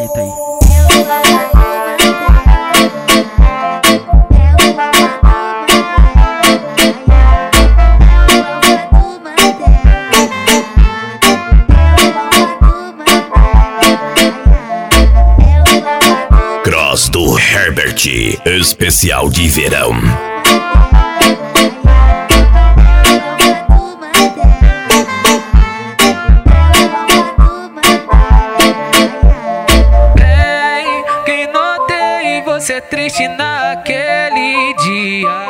aumenta aí. Cross do Herbert, especial de verão. Bem, que notei você triste naquele dia.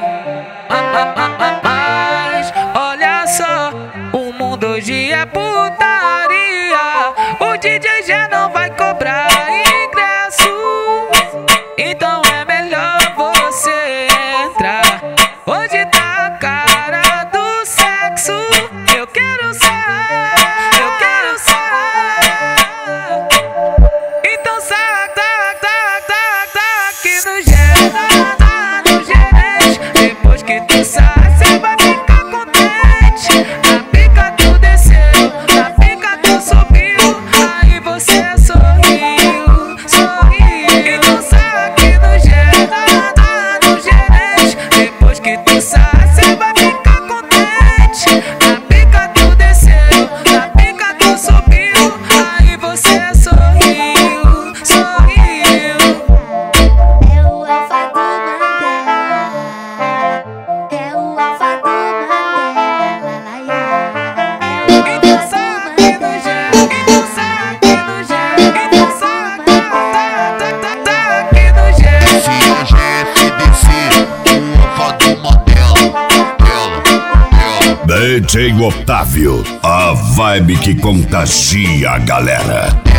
Mas olha só, o mundo hoje é putaria. O DJ já não vai cobrar ingresso, então é melhor você entrar. Hoje tá a cara do sexo. Eu quero sair, eu quero sair. Então sai, tá aqui no gerente, tá no gerente. Depois que tu sai, cê vai ficar contente. A pica tu desceu, a pica tu subiu, aí você sorriu, sorriu. Então sai aqui no gerente, tá no gerente. Depois que tu sai, cê vai ficar contente. A pica tu desceu, a pica tu subiu, aí você sorriu, sorriu. É o alfa do Mandela, é o alfa do Mandela. Então sai aqui no gerente, então sai aqui no gerente, então sai, tá aqui no gerente. GFDC, o alfa do Mandela. DJ Otávio, a vibe que contagia a galera.